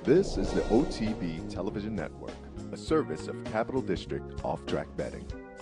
This is the OTB Television Network, a service of Capital District Off-Track Betting.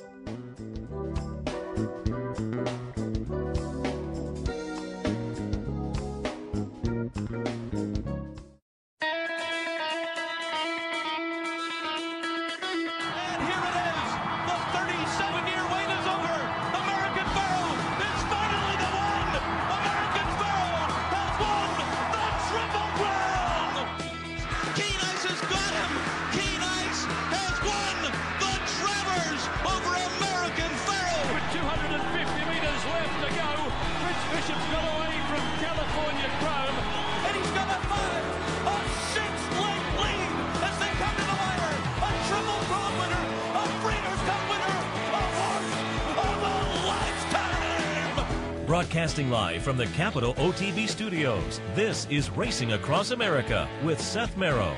Broadcasting live from the Capital OTB studios, this is Racing Across America with Seth Merrow.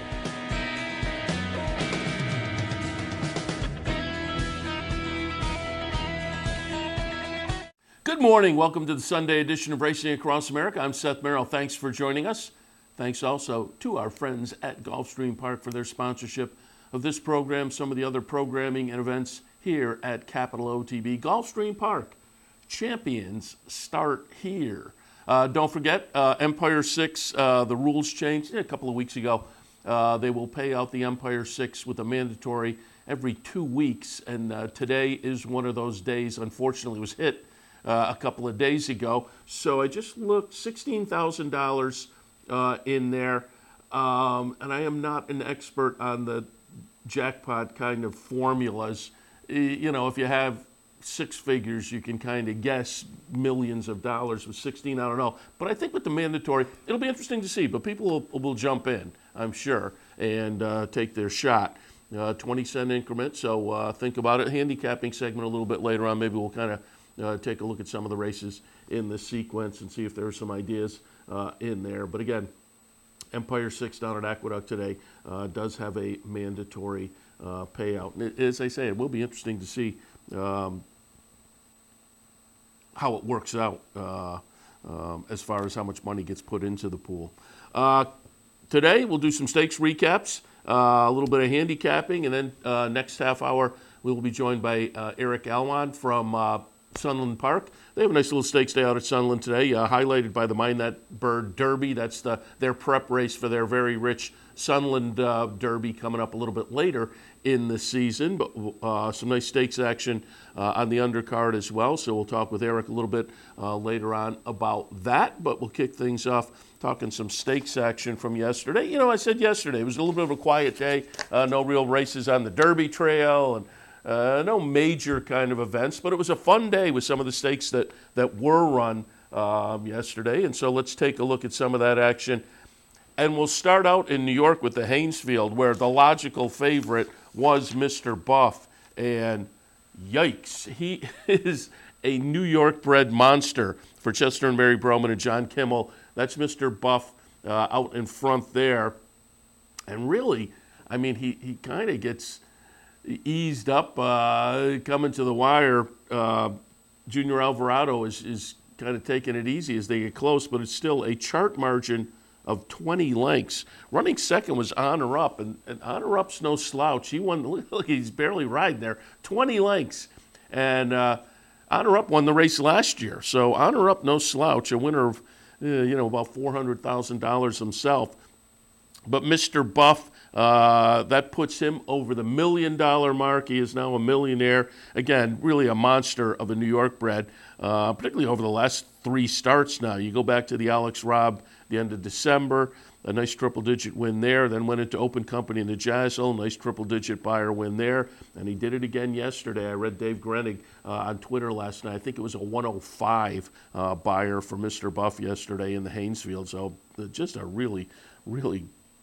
Good morning. Welcome to the Sunday edition of Racing Across America. I'm Seth Merrow. Thanks for joining us. Thanks also to our friends at Gulfstream Park for their sponsorship of this program, some of the other programming and events here at Capital OTB. Gulfstream Park. Champions start here. Don't forget, Empire 6, the rules changed a couple of weeks ago. They will pay out the Empire 6 with a mandatory every 2 weeks, and today is one of those days. Unfortunately, it was hit a couple of days ago. So I just looked, $16,000 in there, and I am not an expert on the jackpot kind of formulas. You know, if you have six figures, you can kind of guess millions of dollars. With 16, I don't know. But I think with the mandatory, it'll be interesting to see. But people will jump in, I'm sure, and take their shot. 20-cent increment, so think about it. Handicapping segment a little bit later on. Maybe we'll kind of take a look at some of the races in this sequence and see if there are some ideas in there. But again, Empire 6 down at Aqueduct today does have a mandatory payout. And as I say, it will be interesting to see how it works out as far as how much money gets put into the pool. Today, we'll do some stakes recaps, a little bit of handicapping, and then next half hour, we will be joined by Eric Alwan from Sunland Park. They have a nice little stakes day out at Sunland today, highlighted by the Mind That Bird Derby. That's their prep race for their very rich Sunland Derby coming up a little bit later in the season, but some nice stakes action on the undercard as well. So we'll talk with Eric a little bit later on about that, but we'll kick things off talking some stakes action from yesterday. You know, I said yesterday, it was a little bit of a quiet day, no real races on the Derby Trail, and no major kind of events, but it was a fun day with some of the stakes that were run yesterday. And so let's take a look at some of that action. And we'll start out in New York with the Haynesfield, where the logical favorite was Mr. Buff. And yikes, he is a New York-bred monster for Chester and Mary Broman and John Kimmel. That's Mr. Buff out in front there. And really, I mean, he kind of gets eased up coming to the wire. Junior Alvarado is kind of taking it easy as they get close, but it's still a chart margin of 20 lengths. Running second was Honor Up, and Honor Up's no slouch. He won, look, he's barely riding there, 20 lengths. And Honor Up won the race last year, so Honor Up, no slouch, a winner of, about $400,000 himself. But Mr. Buff, that puts him over the $1 million mark. He is now a millionaire. Again, really a monster of a New York bred, particularly over the last three starts now. You go back to the Alex Robb, the end of December, a nice triple-digit win there, then went into open company in the Jazzle, nice triple-digit buyer win there, and he did it again yesterday. I read Dave Grenig on Twitter last night. I think it was a 105 buyer for Mr. Buff yesterday in the Haynesfield, so just a really, really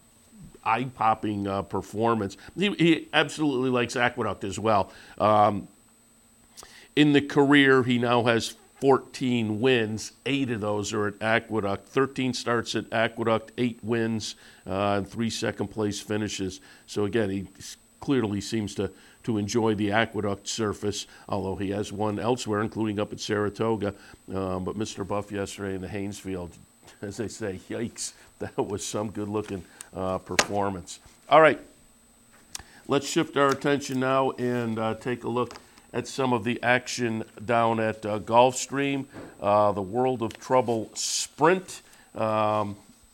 eye-popping performance. He absolutely likes Aqueduct as well. In the career, he now has 14 wins. 8 of those are at Aqueduct. 13 starts at Aqueduct, 8 wins, and 3 second-place finishes. So, again, he clearly seems to enjoy the Aqueduct surface, although he has won elsewhere, including up at Saratoga. But Mr. Buff yesterday in the Haynesfield, as they say, yikes, that was some good-looking performance. All right, let's shift our attention now and take a look at some of the action down at Gulfstream, the World of Trouble Sprint. I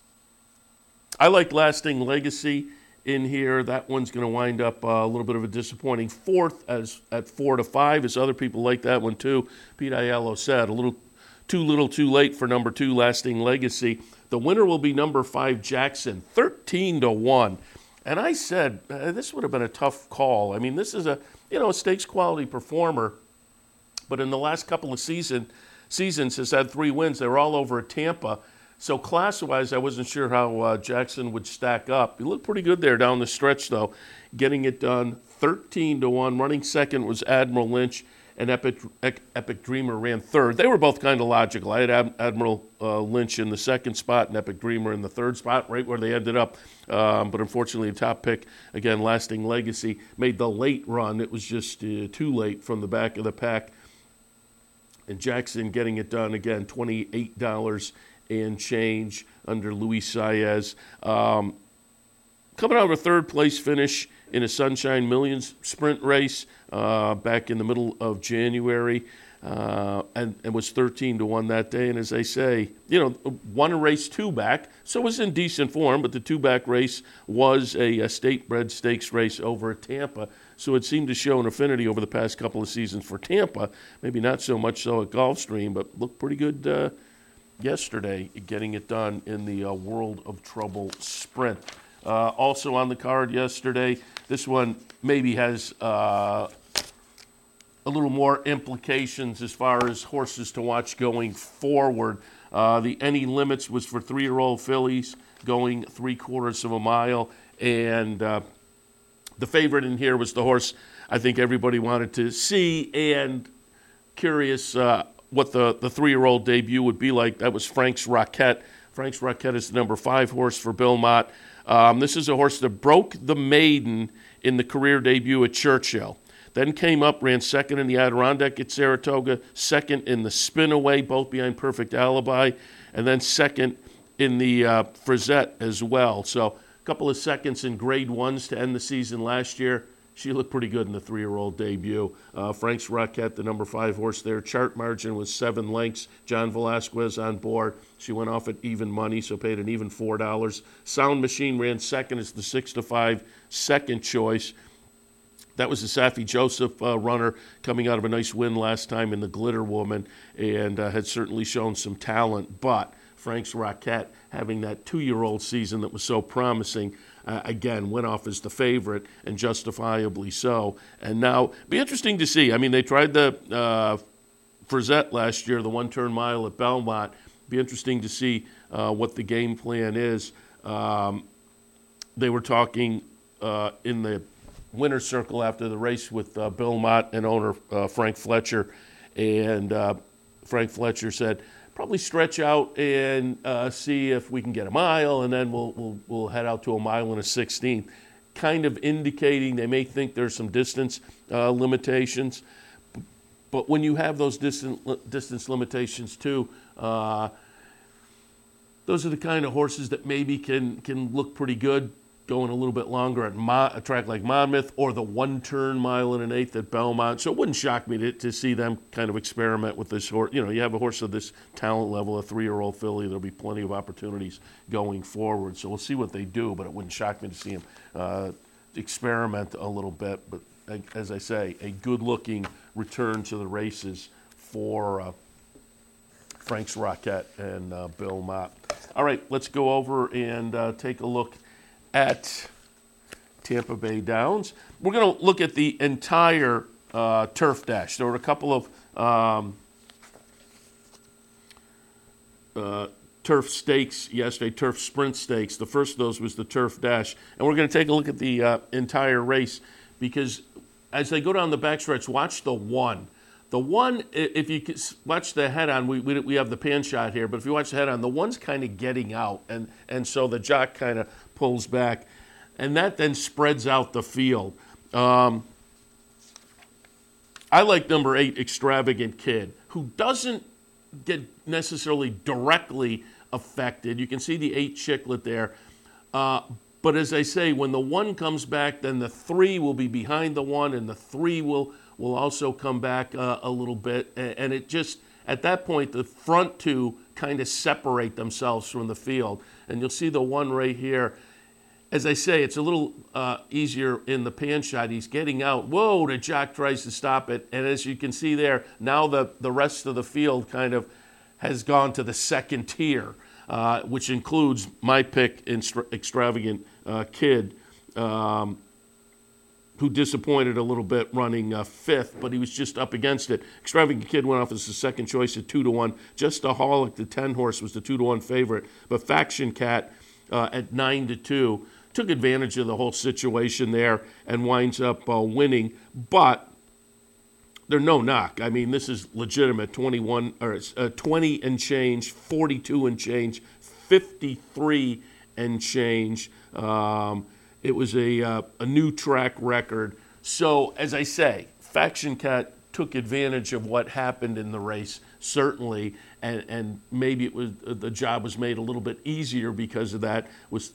like Lasting Legacy in here. That one's going to wind up a little bit of a disappointing fourth at 4-5, as other people like that one too. Pete Aiello said, a little too late for number 2, Lasting Legacy. The winner will be number 5, Jackson, 13-1. And I said, this would have been a tough call. I mean, this is a stakes quality performer, but in the last couple of seasons has had 3 wins. They were all over at Tampa. So class-wise, I wasn't sure how Jackson would stack up. He looked pretty good there down the stretch, though, getting it done 13-1. Running second was Admiral Lynch, and Epic Dreamer ran third. They were both kind of logical. I had Admiral Lynch in the second spot and Epic Dreamer in the third spot, right where they ended up. But unfortunately, the top pick, again, Lasting Legacy, made the late run. It was just too late from the back of the pack. And Jackson getting it done, again, $28 and change under Luis Saez. Coming out of a third-place finish in a Sunshine Millions sprint race back in the middle of January, and was 13-1 that day. And as I say, won a race 2 back, so was in decent form, but the 2-back race was a state-bred stakes race over at Tampa. So it seemed to show an affinity over the past couple of seasons for Tampa. Maybe not so much so at Gulfstream, but looked pretty good yesterday, getting it done in the World of Trouble Sprint. Also on the card yesterday, this one maybe has a little more implications as far as horses to watch going forward. The Any Limits was for 3-year-old fillies going 3/4 of a mile, and the favorite in here was the horse I think everybody wanted to see, and curious what the 3-year-old debut would be like. That was Frank's Rocket. Frank's Rocket is the number 5 horse for Bill Mott. This is a horse that broke the maiden in the career debut at Churchill. Then came up, ran second in the Adirondack at Saratoga, second in the Spinaway, both behind Perfect Alibi, and then second in the Frizette as well. So a couple of seconds in grade 1s to end the season last year. She looked pretty good in the 3-year-old debut. Frank's Rocket, the number 5 horse there. Chart margin was 7 lengths. John Velasquez on board. She went off at even money, so paid an even $4. Sound Machine ran second as the 6-5 second choice. That was the Safi Joseph runner coming out of a nice win last time in the Glitter Woman, and had certainly shown some talent. But Frank's Rocket, having that 2-year-old season that was so promising, again, went off as the favorite, and justifiably so. And now, be interesting to see. I mean, they tried the Frizette last year, the 1-turn mile at Belmont. Be interesting to see what the game plan is. They were talking in the winner's circle after the race with Bill Mott and owner Frank Fletcher, and Frank Fletcher said, probably stretch out and see if we can get a mile, and then we'll head out to a mile and a 16th, kind of indicating they may think there's some distance limitations. But when you have those distance limitations too, those are the kind of horses that maybe can look pretty good going a little bit longer at a track like Monmouth, or the 1-turn mile and an 1/8 at Belmont. So it wouldn't shock me to see them kind of experiment with this horse. You have a horse of this talent level, a 3-year-old filly, there'll be plenty of opportunities going forward. So we'll see what they do, but it wouldn't shock me to see them experiment a little bit. But as I say, a good-looking return to the races for Frank's Rocket and Bill Mott. All right, let's go over and take a look at Tampa Bay Downs. We're going to look at the entire Turf Dash. There were a couple of Turf Stakes yesterday, Turf Sprint Stakes. The first of those was the Turf Dash. And we're going to take a look at the entire race, because as they go down the backstretch, watch the 1. The 1, if you watch the head-on, we have the pan shot here, but if you watch the head-on, the 1's kind of getting out, and so the jock kind of pulls back, and that then spreads out the field. I like number 8, Extravagant Kid, who doesn't get necessarily directly affected. You can see the 8 Chicklet there, But as I say, when the 1 comes back, then the 3 will be behind the 1, and the 3 will also come back a little bit. And it just, at that point, the front 2 kind of separate themselves from the field. And you'll see the 1 right here. As I say, it's a little easier in the pan shot. He's getting out. Whoa, the jock tries to stop it. And as you can see there, now the rest of the field kind of has gone to the second tier, which includes my pick, Extravagant Kid, who disappointed a little bit running 5th, but he was just up against it. Extravagant Kid went off as the second choice at 2-1. Justaholic, the 10 horse, was the 2-1 favorite. But Faction Cat at 9-2 took advantage of the whole situation there and winds up winning. But they're no knock. I mean, this is legitimate. 20 and change, 42 and change, 53 and change. It was a new track record. So, as I say, Faction Cat took advantage of what happened in the race, certainly, and maybe it was the job was made a little bit easier because of that. Was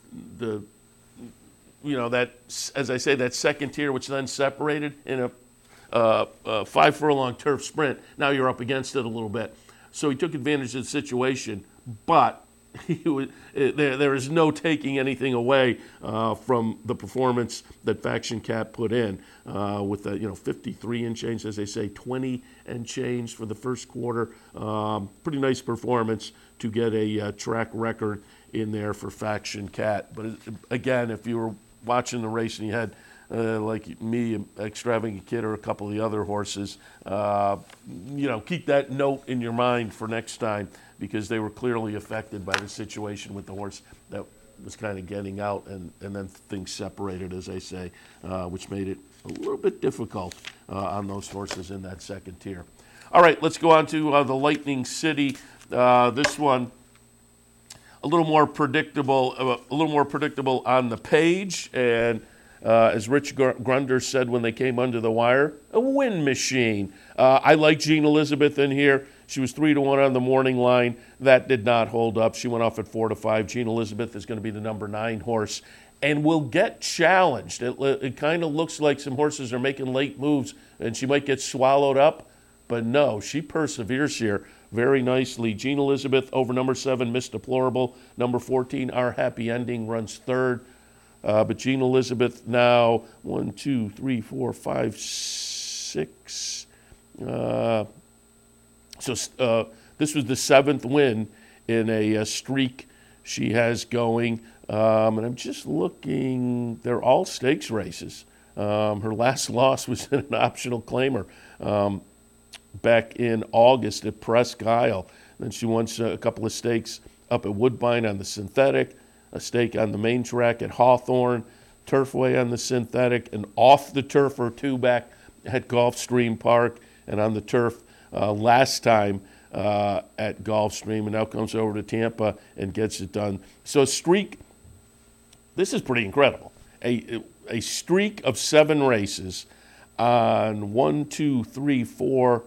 that, as I say, that second tier, which then separated in a 5 furlong turf sprint. Now you're up against it a little bit. So he took advantage of the situation, but there is no taking anything away from the performance that Faction Cat put in with the 53 and change, as they say, 20 and change for the first quarter. Pretty nice performance to get a track record in there for Faction Cat. But again, if you were watching the race and you had like me, Extravagant Kid, or a couple of the other horses, keep that note in your mind for next time, because they were clearly affected by the situation with the horse that was kind of getting out, and then things separated, as I say, which made it a little bit difficult on those horses in that second tier. All right, let's go on to the Lightning City. This one, a little more predictable on the page, and as Rich Grunder said when they came under the wire, a win machine. I like Jean Elizabeth in here. She was 3-1 on the morning line. That did not hold up. She went off at 4-5. Jean Elizabeth is going to be the number 9 horse and will get challenged. It kind of looks like some horses are making late moves and she might get swallowed up, but no, she perseveres here very nicely. Jean Elizabeth over number 7, Miss Deplorable. Number 14, Our Happy Ending, runs 3rd. But Jean Elizabeth now 1, 2, 3, 4, 5, 6. So this was the 7th win in a streak she has going. And I'm just looking, they're all stakes races. Her last loss was in an optional claimer back in August at Presque Isle. Then she won a couple of stakes up at Woodbine on the synthetic, a stake on the main track at Hawthorne, Turfway on the synthetic, and off the turf or 2 back at Gulfstream Park, and on the turf last time at Gulfstream, and now comes over to Tampa and gets it done. So a streak, this is pretty incredible. A streak of 7 races on 1, 2, 3, 4,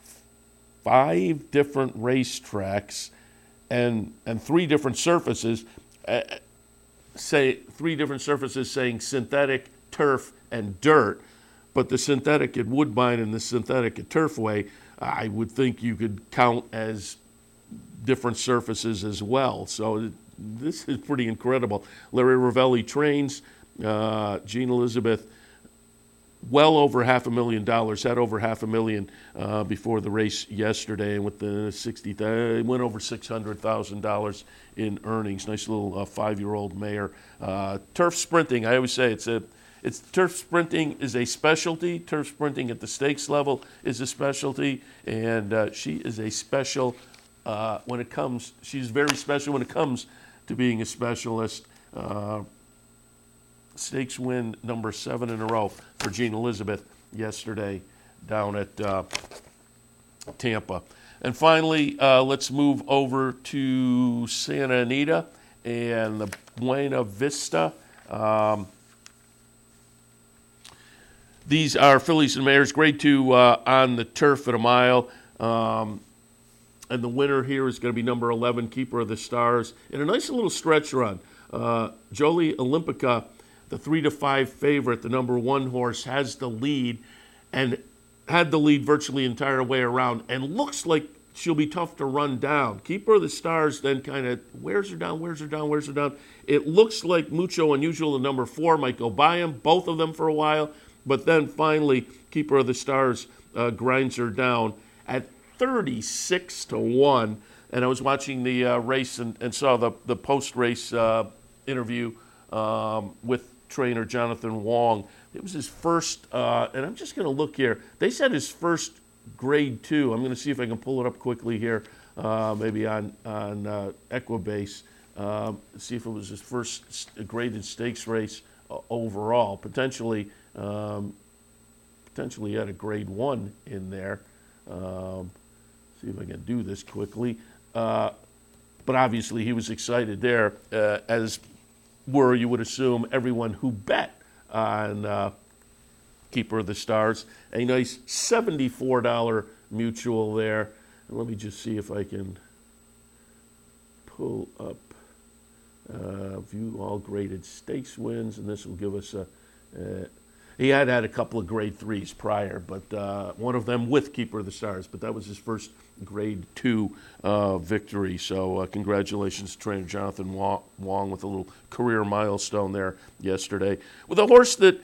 5 different racetracks and 3 different surfaces. Say 3 different surfaces saying synthetic, turf, and dirt. But the synthetic at Woodbine and the synthetic at Turfway, I would think you could count as different surfaces as well. So this is pretty incredible. Larry Ravelli trains. Jean Elizabeth, well over $500,000, had over $500,000 before the race yesterday, and with the 60, went over $600,000 in earnings. Nice little 5-year-old mare. Turf sprinting, I always say it's turf sprinting is a specialty. Turf sprinting at the stakes level is a specialty, and she is a special when it comes. She's very special when it comes to being a specialist. Stakes win number 7 in a row for Jean Elizabeth yesterday down at Tampa. And finally, let's move over to Santa Anita and the Buena Vista. These are fillies and mares, grade 2 on the turf at a mile. And the winner here is going to be number 11, Keeper of the Stars, in a nice little stretch run. Jolie Olympica, the 3-5 favorite, the number 1 horse, has the lead and had the lead virtually the entire way around and looks like she'll be tough to run down. Keeper of the Stars then kind of wears her down. It looks like Mucho Unusual, the number 4, might go by him, both of them for a while, but then finally Keeper of the Stars grinds her down at 36-1. And I was watching the race and saw the post-race interview with trainer Jonathan Wong. It was his first, and I'm just going to look here. They said his first grade 2. I'm going to see if I can pull it up quickly here, maybe on Equibase. See if it was his first graded stakes race overall. Potentially had a grade 1 in there. See if I can do this quickly. But obviously he was excited there, as were, you would assume, everyone who bet on Keeper of the Stars. A nice $74 mutual there. And let me just see if I can pull up view all graded stakes wins, and this will give us he had a couple of grade 3s prior, but one of them with Keeper of the Stars, but that was his first grade 2 victory. So congratulations to trainer Jonathan Wong with a little career milestone there yesterday. With a horse that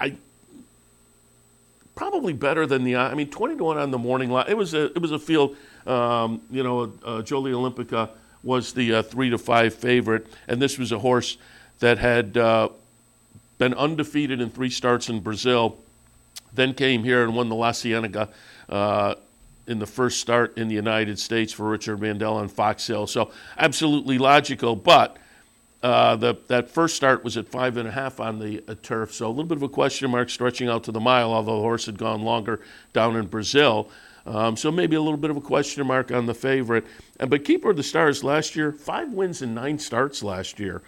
probably better than 20-1 on the morning line. It was a field. Jolie Olympica was the 3-5 favorite, and this was a horse that had been undefeated in 3 starts in Brazil, then came here and won the La Cienega in the first start in the United States for Richard Mandel on Fox Hill. So absolutely logical, but that first start was at 5.5 on the turf, so a little bit of a question mark stretching out to the mile, although the horse had gone longer down in Brazil. So maybe a little bit of a question mark on the favorite. But Keeper of the Stars last year, 5 wins in 9 starts last year.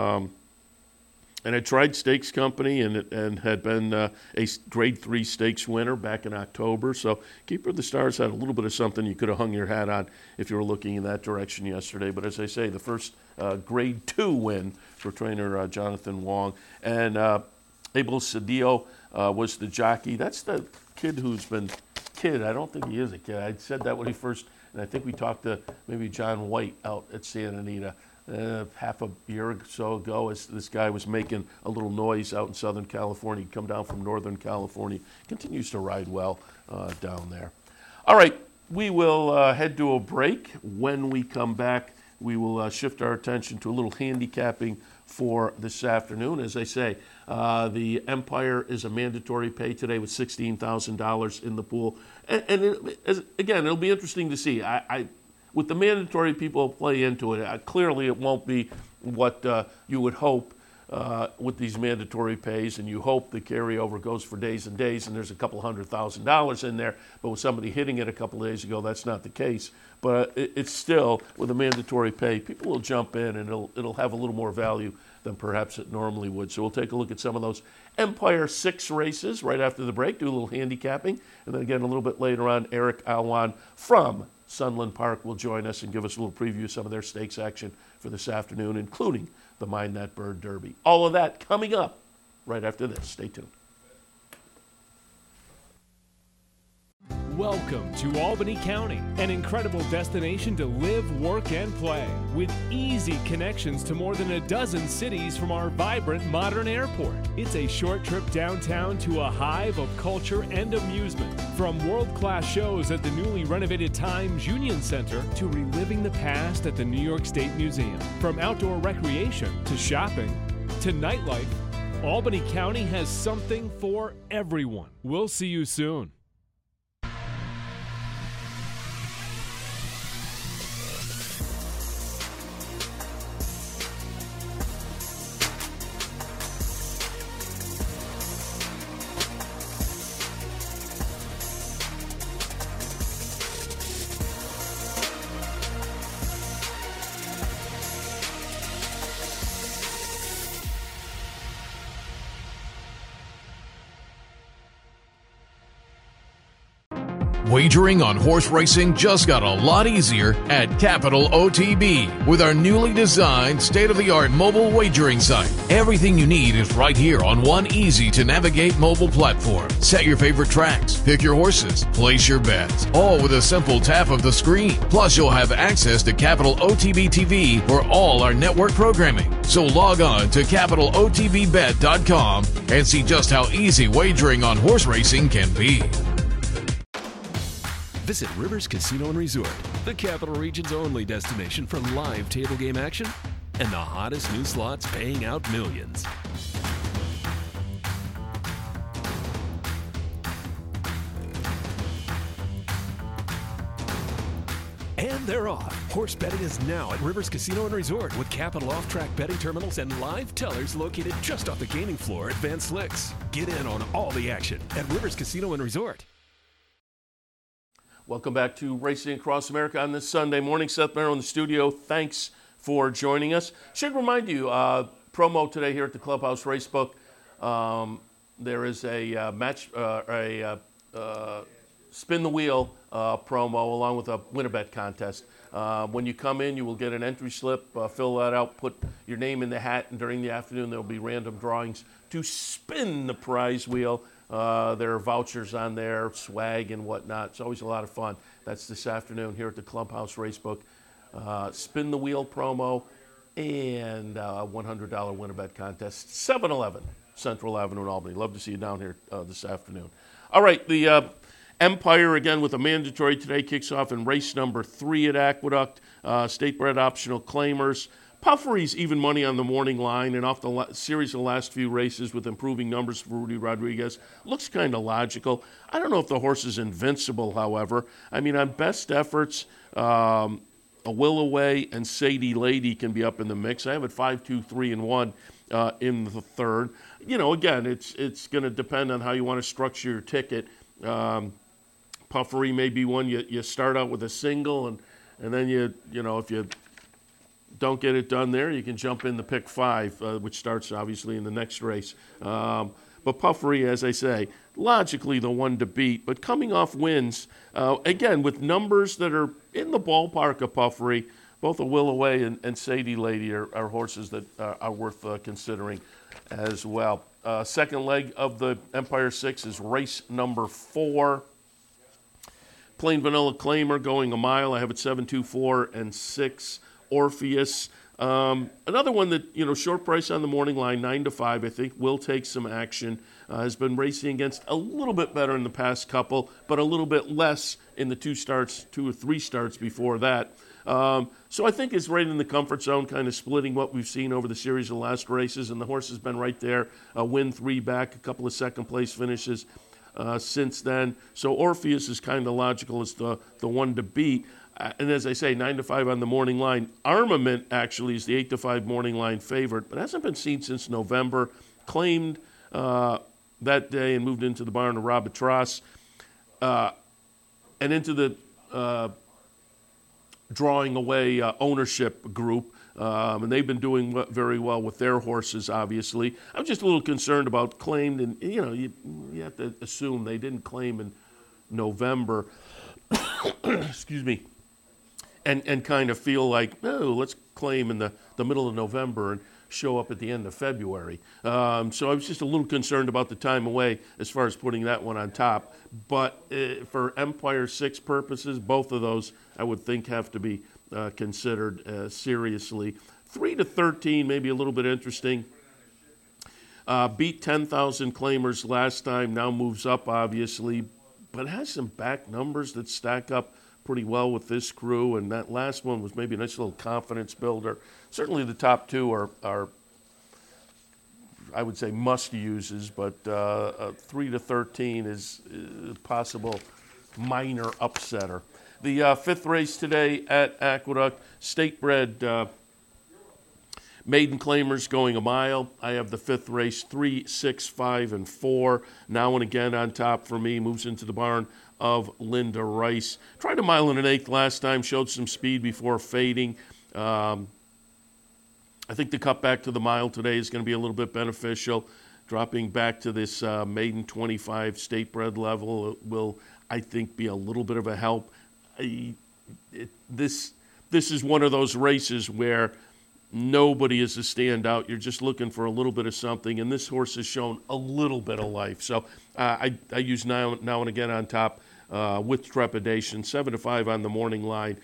And had tried Stakes Company and had been a grade 3 stakes winner back in October. So Keeper of the Stars had a little bit of something you could have hung your hat on if you were looking in that direction yesterday. But as I say, the first grade 2 win for trainer Jonathan Wong. And Abel Cedillo was the jockey. That's the kid who's been I don't think he is a kid. I said that when he first, and I think we talked to maybe John White out at Santa Anita half a year or so ago, as this guy was making a little noise out in Southern California. He'd come down from Northern California. Continues to ride well down there. All right, we will head to a break. When we come back, we will shift our attention to a little handicapping for this afternoon. As I say, the Empire is a mandatory pay today with $16,000 in the pool. And it'll be interesting to see. With the mandatory people play into it, clearly it won't be what you would hope with these mandatory pays, and you hope the carryover goes for days and days, and there's a couple $100,000 in there. But with somebody hitting it a couple of days ago, that's not the case. But it's still, with a mandatory pay, people will jump in, and it'll have a little more value than perhaps it normally would. So we'll take a look at some of those Empire 6 races right after the break, do a little handicapping, and then again a little bit later on, Eric Alwan from Sunland Park will join us and give us a little preview of some of their stakes action for this afternoon, including the Mind That Bird Derby. All of that coming up right after this. Stay tuned. Welcome to Albany County, an incredible destination to live, work, and play, with easy connections to more than a dozen cities from our vibrant modern airport. It's a short trip downtown to a hive of culture and amusement, from world-class shows at the newly renovated Times Union Center to reliving the past at the New York State Museum. From outdoor recreation to shopping to nightlife, Albany County has something for everyone. We'll see you soon. Wagering on horse racing just got a lot easier at Capital OTB with our newly designed state-of-the-art mobile wagering site. Everything you need is right here on one easy-to-navigate mobile platform. Set your favorite tracks, pick your horses, place your bets, all with a simple tap of the screen. Plus, you'll have access to Capital OTB TV for all our network programming. So log on to CapitalOTBBet.com and see just how easy wagering on horse racing can be. Visit Rivers Casino and Resort, the Capital Region's only destination for live table game action and the hottest new slots paying out millions. And they're off. Horse betting is now at Rivers Casino and Resort with Capital off-track betting terminals and live tellers located just off the gaming floor at Van Slyck's. Get in on all the action at Rivers Casino and Resort. Welcome back to Racing Across America on this Sunday morning. Seth Merrow in the studio. Thanks for joining us. Should remind you, promo today here at the Clubhouse Racebook. There is a spin the wheel promo along with a win-a-bet contest. When you come in, you will get an entry slip. Fill that out, put your name in the hat, and during the afternoon there will be random drawings to spin the prize wheel. There are vouchers on there, swag and whatnot. It's always a lot of fun. That's this afternoon here at the Clubhouse Racebook. Spin the wheel promo and $100 win-a-bet contest. 7-Eleven, Central Avenue in Albany. Love to see you down here this afternoon. All right, the Empire, again, with a mandatory today, kicks off in race number 3 at Aqueduct. State-bred optional claimers. Puffery's even money on the morning line, and off the series of the last few races with improving numbers for Rudy Rodriguez. Looks kind of logical. I don't know if the horse is invincible, however. I mean, on best efforts, a Will Away and Sadie Lady can be up in the mix. I have it 5, 2, 3, and 1 in the third. You know, again, it's going to depend on how you want to structure your ticket. Puffery may be one you start out with a single, and then you know, if you don't get it done there, you can jump in the pick 5, which starts obviously in the next race. But Puffery, as I say, logically the one to beat. But coming off wins, again, with numbers that are in the ballpark of Puffery, both a Will Away and Sadie Lady are horses that are worth considering as well. Second leg of the Empire 6 is race number 4. Plain Vanilla Claimer going a mile. I have it 7, 2, 4, and 6. Orpheus. Another one that, you know, short price on the morning line, 9 to 5, I think will take some action. Has been racing against a little bit better in the past couple, but a little bit less in the 2 or 3 starts before that. So I think it's right in the comfort zone, kind of splitting what we've seen over the series of last races, and the horse has been right there, win 3 back, a couple of second place finishes since then. So Orpheus is kind of logical as the one to beat. And as I say, 9 to 5 on the morning line. Armament actually is the 8 to 5 morning line favorite, but hasn't been seen since November. Claimed that day and moved into the barn of Robitrasse and into the drawing away ownership group. And they've been doing very well with their horses, obviously. I'm just a little concerned about claimed, and you know, you have to assume they didn't claim in November. Excuse me. And kind of feel like, oh, let's claim in the middle of November and show up at the end of February. So I was just a little concerned about the time away as far as putting that one on top. But for Empire 6 purposes, both of those I would think have to be considered seriously. 3 to 13, maybe a little bit interesting. Beat 10,000 claimers last time, now moves up, obviously, but has some back numbers that stack up pretty well with this crew, and that last one was maybe a nice little confidence builder. Certainly the top 2 are I would say must-uses, but 3 to 13 is a possible minor upsetter. The 5th race today at Aqueduct, state-bred maiden claimers going a mile. I have the 5th race, 3, 6, 5, and 4. Now and again on top for me, moves into the barn of Linda Rice. Tried a mile and an eighth last time, showed some speed before fading. I think the cut back to the mile today is going to be a little bit beneficial. Dropping back to this maiden 25 state bred level will, I think, be a little bit of a help. This is one of those races where nobody is a standout. You're just looking for a little bit of something, and this horse has shown a little bit of life. So I use now and again on top with trepidation, 7-5 on the morning line.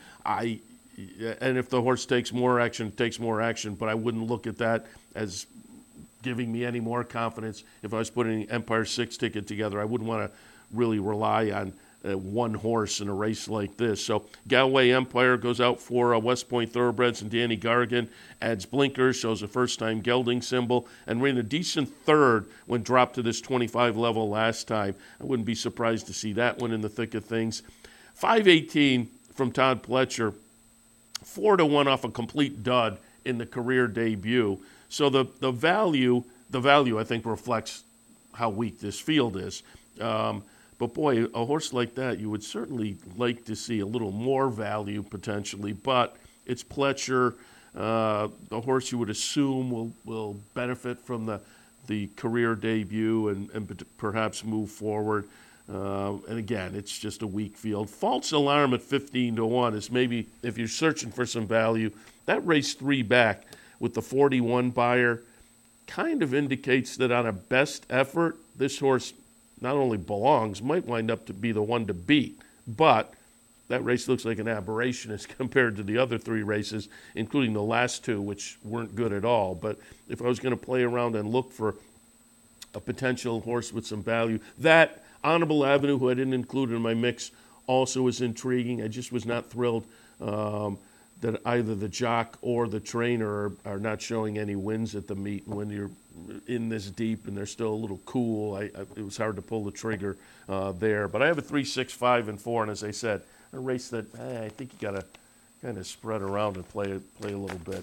And if the horse takes more action, it takes more action, but I wouldn't look at that as giving me any more confidence. If I was putting an Empire 6 ticket together, I wouldn't want to really rely on one horse in a race like this. So Galway Empire goes out for West Point Thoroughbreds, and Danny Gargan adds blinkers, shows a first-time gelding symbol, and ran a decent third when dropped to this 25 level last time. I wouldn't be surprised to see that one in the thick of things. 518 from Todd Pletcher, 4-1 off a complete dud in the career debut. So the value I think reflects how weak this field is. But boy, a horse like that, you would certainly like to see a little more value potentially. But it's Pletcher, the horse you would assume will benefit from the career debut and perhaps move forward. And again, it's just a weak field. False Alarm at 15-1 is maybe, if you're searching for some value, that race 3 back with the 41 buyer kind of indicates that on a best effort, this horse not only belongs, might wind up to be the one to beat. But that race looks like an aberration as compared to the other 3 races, including the last 2, which weren't good at all. But if I was going to play around and look for a potential horse with some value, that Honorable Avenue, who I didn't include in my mix, also is intriguing. I just was not thrilled that either the jock or the trainer are not showing any wins at the meet. And when you're in this deep and they're still a little cool, it was hard to pull the trigger there. But I have a 3, 6, 5, and 4, and as I said, a race that I think you got to kind of spread around and play a little bit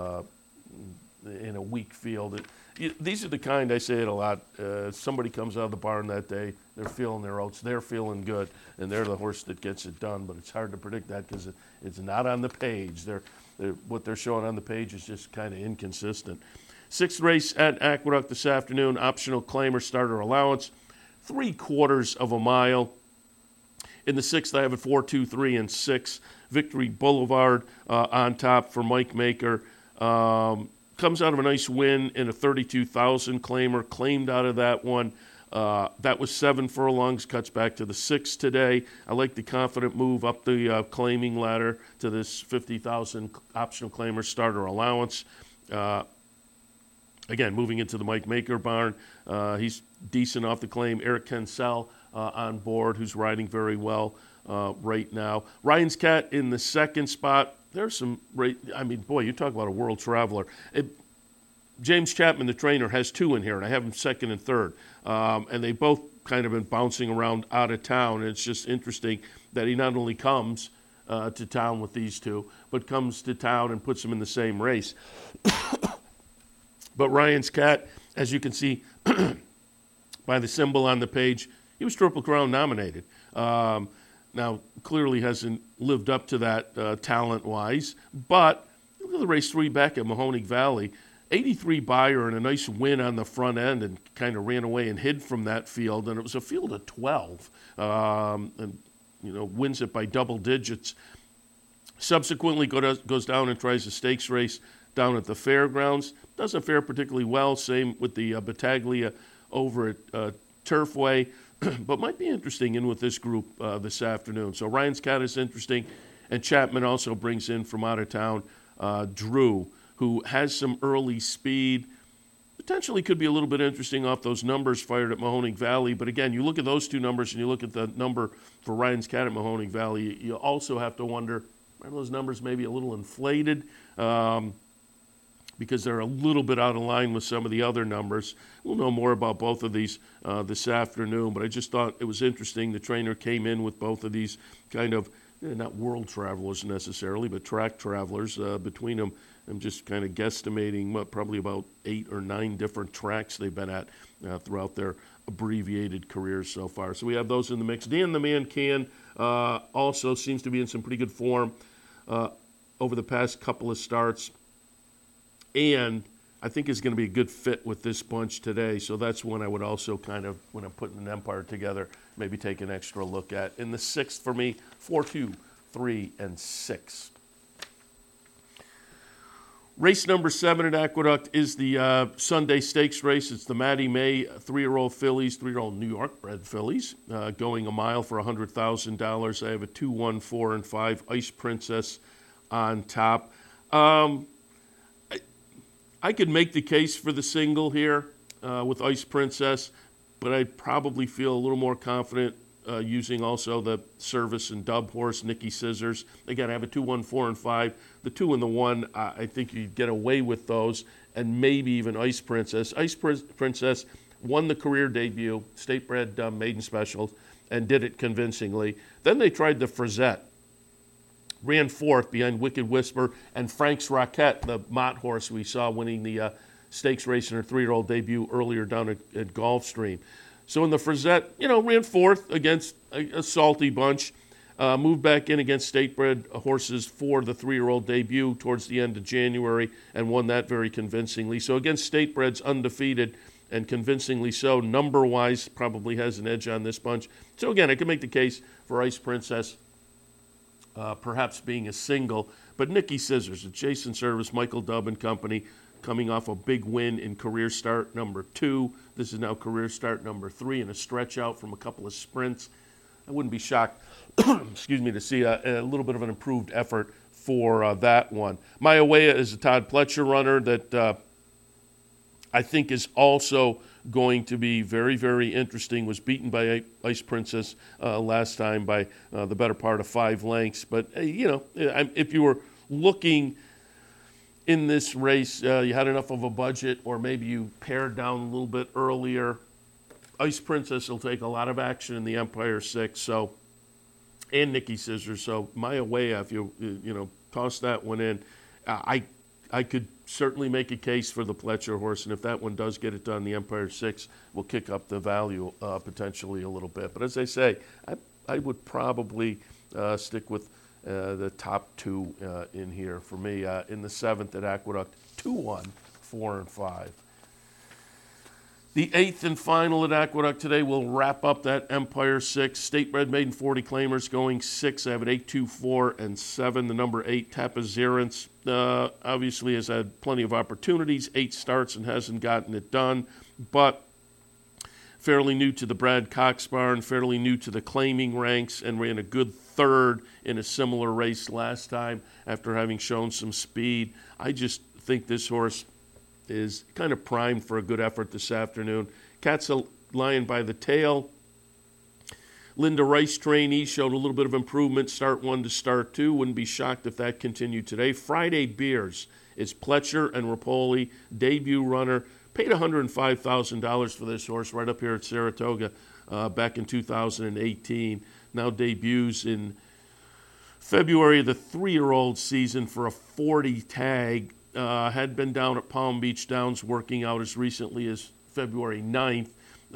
in a weak field. These are the kind, I say it a lot, somebody comes out of the barn that day, they're feeling their oats, they're feeling good, and they're the horse that gets it done. But it's hard to predict that because it's not on the page. What they're showing on the page is just kind of inconsistent. 6th race at Aqueduct this afternoon, optional claimer starter allowance, 3/4 of a mile. In the 6th, I have it 4, 2, 3, and 6. Victory Boulevard on top for Mike Maker. Comes out of a nice win in a 32,000 claimer, claimed out of that one. That was 7 furlongs, cuts back to the 6 today. I like the confident move up the claiming ladder to this 50,000 optional claimer starter allowance. Again, moving into the Mike Maker barn, he's decent off the claim. Eric Kensell on board, who's riding very well right now. Ryan's Cat in the 2nd spot. There's some, you talk about a world traveler. James Chapman, the trainer, has 2 in here, and I have him 2nd and 3rd. And they both kind of been bouncing around out of town, and it's just interesting that he not only comes to town with these 2, but comes to town and puts them in the same race. But Ryan's Cat, as you can see by the symbol on the page, he was Triple Crown nominated. Now, clearly hasn't lived up to that talent-wise, but look at the race 3 back at Mahoning Valley. 83 buyer and a nice win on the front end, and kind of ran away and hid from that field. And it was a field of 12, and wins it by double digits. Subsequently goes down and tries a stakes race down at the fairgrounds. Doesn't fare particularly well. Same with the Battaglia over at Turfway. But might be interesting in with this group this afternoon. So Ryan's Cat is interesting. And Chapman also brings in from out of town Drew, who has some early speed. Potentially could be a little bit interesting off those numbers fired at Mahoning Valley. But again, you look at those 2 numbers and you look at the number for Ryan's Cat at Mahoning Valley, you also have to wonder, are those numbers maybe a little inflated? Because they're a little bit out of line with some of the other numbers. We'll know more about both of these this afternoon, but I just thought it was interesting. The trainer came in with both of these kind of, not world travelers necessarily, but track travelers between them. I'm just kind of guesstimating probably about 8 or 9 different tracks they've been at throughout their abbreviated careers so far. So we have those in the mix. Dan the Man Can also seems to be in some pretty good form over the past couple of starts. And I think is going to be a good fit with this bunch today. So that's one I would also kind of, when I'm putting an Empire together, maybe take an extra look at. In the 6th for me, 4, 2, 3, and 6. Race number 7 at Aqueduct is the Sunday Stakes race. It's the Mattie May 3-year-old fillies, 3-year-old New York-bred fillies, going a mile for $100,000. I have a 2, 1, 4, and 5 Ice Princess on top. I could make the case for the single here with Ice Princess, but I'd probably feel a little more confident using also the Service and Dub horse, Nicky Scissors. Again, I have a 2, 1, 4, and 5. The 2 and the 1, I think you'd get away with those, and maybe even Ice Princess. Princess won the career debut, state-bred maiden specials, and did it convincingly. Then they tried the Frizette. Ran 4th behind Wicked Whisper and Frank's Rocket, the Mott horse we saw winning the stakes race in her 3-year-old debut earlier down at Gulfstream. So in the Frizette, ran 4th against a salty bunch. Moved back in against state-bred horses for the 3-year-old debut towards the end of January and won that very convincingly. So against state-breds, undefeated, and convincingly so. Number-wise, probably has an edge on this bunch. So again, I can make the case for Ice Princess perhaps being a single. But Nicky Scissors, Jason Service, Michael Dub and company, coming off a big win in career start number 2. This is now career start number 3 and a stretch out from a couple of sprints. I wouldn't be shocked, to see a little bit of an improved effort for that one. Maya Wea is a Todd Pletcher runner that I think is also going to be very, very interesting. Was beaten by Ice Princess last time by the better part of 5 lengths. But, if you were looking in this race, you had enough of a budget, or maybe you pared down a little bit earlier, Ice Princess will take a lot of action in the Empire 6, and Nicky Scissors. So Maya Wea, if you toss that one in, I could certainly make a case for the Pletcher horse, and if that one does get it done, the Empire 6 will kick up the value potentially a little bit. But as I say, I would probably stick with the top 2 in here for me. In the 7th at Aqueduct, 2, 1, 4, and 5. The 8th and final at Aqueduct today will wrap up that Empire 6. State-bred maiden 40 claimers going 6. I have an 8, 2, 4, and 7. The number 8, Tapazirance, obviously has had plenty of opportunities. 8 starts and hasn't gotten it done. But fairly new to the Brad Cox barn, fairly new to the claiming ranks, and ran a good 3rd in a similar race last time after having shown some speed. I just think this horse is kind of primed for a good effort this afternoon. Cat's a Lion by the tail. Linda Rice trainee showed a little bit of improvement, start 1 to start 2. Wouldn't be shocked if that continued today. Friday Beers is Pletcher and Rapoli, debut runner. Paid $105,000 for this horse right up here at Saratoga back in 2018. Now debuts in February of the 3-year-old season for a 40 tag. Had been down at Palm Beach Downs working out as recently as February 9th.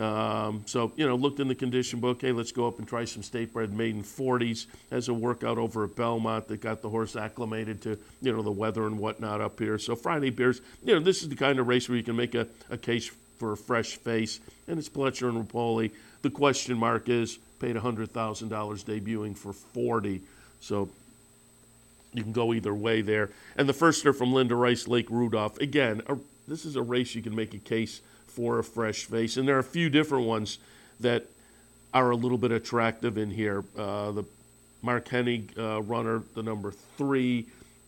Looked in the condition book. Hey, let's go up and try some state-bred maiden 40s. Has a workout over at Belmont that got the horse acclimated to, the weather and whatnot up here. So Friday Beers, this is the kind of race where you can make a case for a fresh face. And it's Pletcher and Rapoli. The question mark is, paid $100,000 debuting for 40. So you can go either way there. And the firster from Linda Rice, Lake Rudolph. Again, this is a race you can make a case for a fresh face. And there are a few different ones that are a little bit attractive in here. The Mark Hennig runner, the number 3.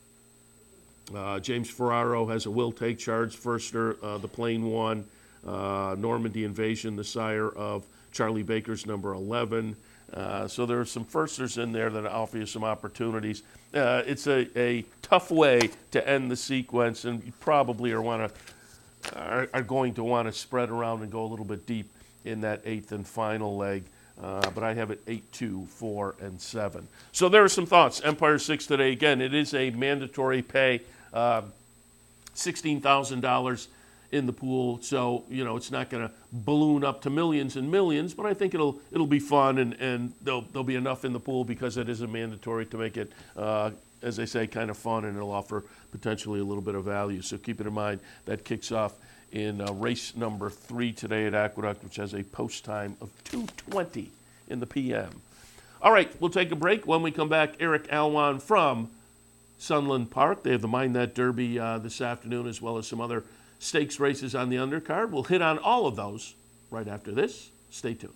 James Ferraro has a Will Take Charge firster, the plain one. Normandy Invasion, the sire of Charlie Baker's number 11. So there are some firsters in there that offer you some opportunities. It's a tough way to end the sequence, and you probably are going to want to spread around and go a little bit deep in that 8th and final leg. But I have it 8, 2, 4, and 7. So there are some thoughts. Empire 6 today. Again, it is a mandatory pay, $16,000 in the pool. So, it's not going to balloon up to millions and millions, but I think it'll be fun, and there'll be enough in the pool because it is a mandatory to make it, as I say, kind of fun, and it'll offer potentially a little bit of value. So keep it in mind. That kicks off in race number 3 today at Aqueduct, which has a post time of 2:20 in the p.m. All right, we'll take a break. When we come back, Eric Alwan from Sunland Park. They have the Mind That Derby this afternoon, as well as some other stakes races on the undercard. We'll hit on all of those right after this. Stay tuned.